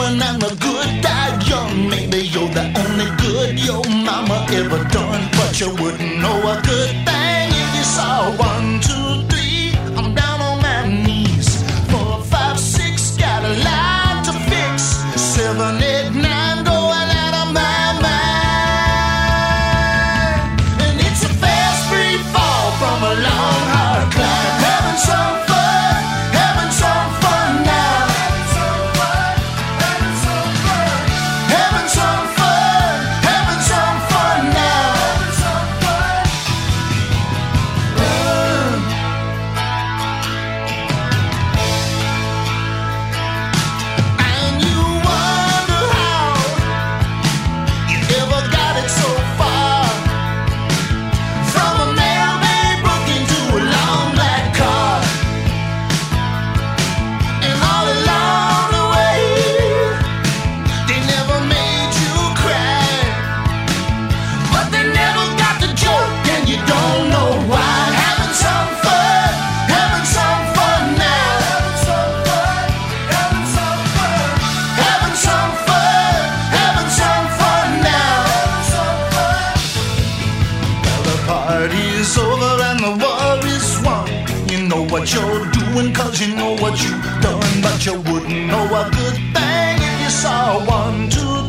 going and the good die young. Maybe you're the only good your mama ever done, but you wouldn't know a good thing if you saw 1, 2, 3. I'm down on my knees. 4, 5, 6, got a lot to fix. 7, 8, 9, going out of my mind. And it's a fast free fall from a long hard climb. Having some fun, having some fun now. Having some fun, having some fun, having some fun now. And you wonder how you ever got it so far. From a mailman broke into a long black car. And all along the way, they never made you cry. But they never got the joke, and you don't know why. Having some fun, having some fun now. Having some fun, having some fun, having some fun, having some fun now. Well, the party's over and the war is won. You know what you're doing, cause you know what you've done. But you wouldn't know a good thing if you saw 1, 2,